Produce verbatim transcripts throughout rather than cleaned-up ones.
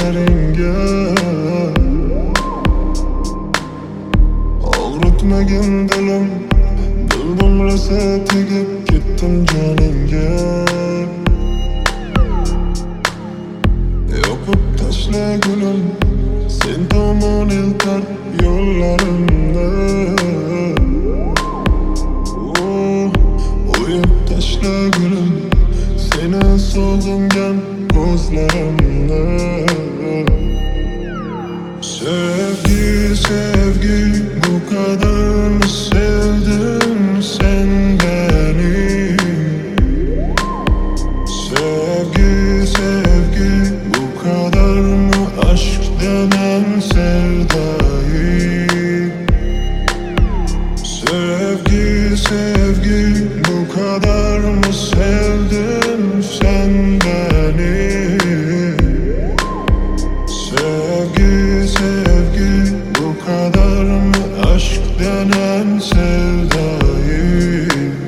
suratlaringga og'ritmagin dilim, bildim rosa tegib ketdim joningga. Yopib tashla gulim, sen tomon eltar yo'llarimni. O'yib tashla gulim, seni sog'ingan ko'zlarimni. Sevgi, sevgi, bu kadar mı sevdin sen beni? Sevgi, sevgi, bu kadar mı aşk denen sevdayı? Sevgi, sevgi, bu kadar mı sevdin sen beni? Sevgi, sevgi, bu kadar mı aşk denen sevdayı?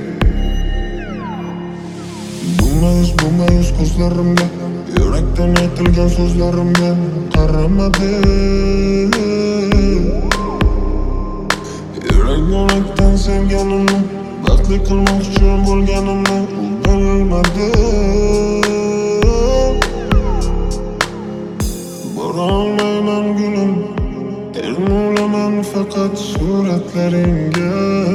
Bulmayız, bulmayız ko'zlarimga, yurakdan aytilgan so'zlarimga qaramadi. Yurak yo'lakdan sevganimni, baxtli qilmoqchi bo'lganimni u bilmadi. Borolmayman gulim, termulaman faqat suratlaringga.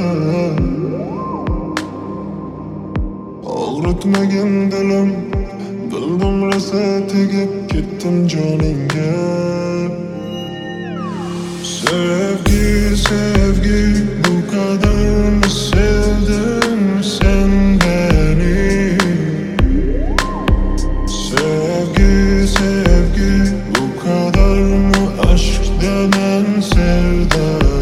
Og'ritmagin dilim, bildim rosa tegib ketdim joningga. Sevgi, sevgi, bu kadar mı sevdin sen beni? Sevgi, sevgi, bu kadar mı aşk denen sevda?